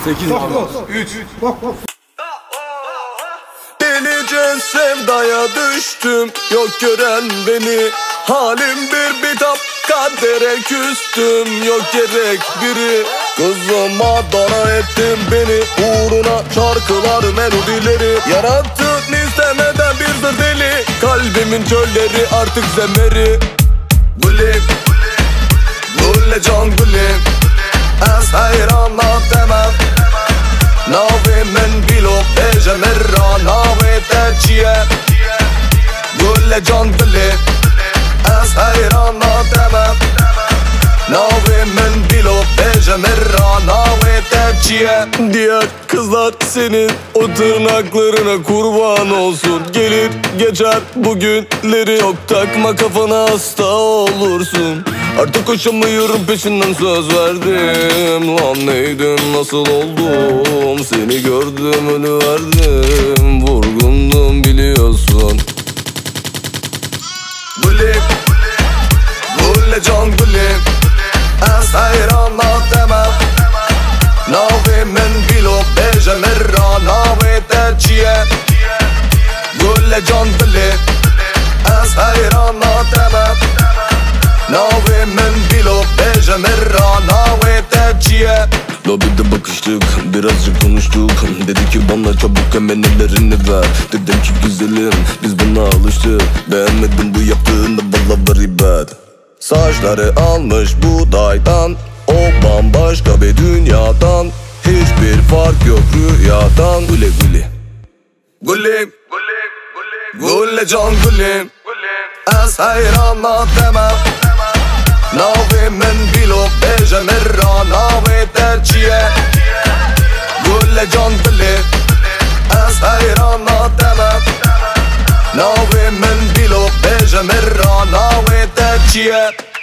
8 3 Delice sevdaya düştüm, yok gören beni. Halim bir bitap, kadere küstüm, yok gerek biri. Kızıma dara ettin beni, uğruna şarkılar melodileri. Yarattın istemeden bir zır deli, kalbimin çölleri artık zemeri. Gülüm, gülle can gülüm, az hayranla demem. Navi men bilo beje merra, navi terciye. Gülle can gülüm, az hayranla demem. Navi men bilo beje merra, navi terciye. Diğer kızlar senin o tırnaklarına kurban olsun. Gelir geçer bugünleri, yok takma kafana, hasta olursun. Artık koşamıyorum, peşinden söz verdim. Lan neydim, nasıl oldum, seni gördüm ölüverdim. Vurgundum biliyorsun. Gülüm, gülle can gülüm, az hayranla demem. Navi men bilo beje merra, navi terciye. Gülle can gülüm, az hayranla demem. Navi men bilo beje merra, navi terciye. Lobide bakıştık, birazcık konuştuk. Dedi ki bana çabuk hemen ellerini ver. Dedim ki güzelim, biz buna alıştık. Beğenmedim bu yaptığını, valla very bad. Saçları almış buğdaydan, o bambaşka bir dünyadan. Hiçbir fark yok rüyadan. Güle güle Gülüm, gülle can gülüm, az hayranla demem. Navi men bilo beje merra, navi terciye. Gülle can gülüm, az hayranla demem. Navi men bilo beje merra, navi terciye.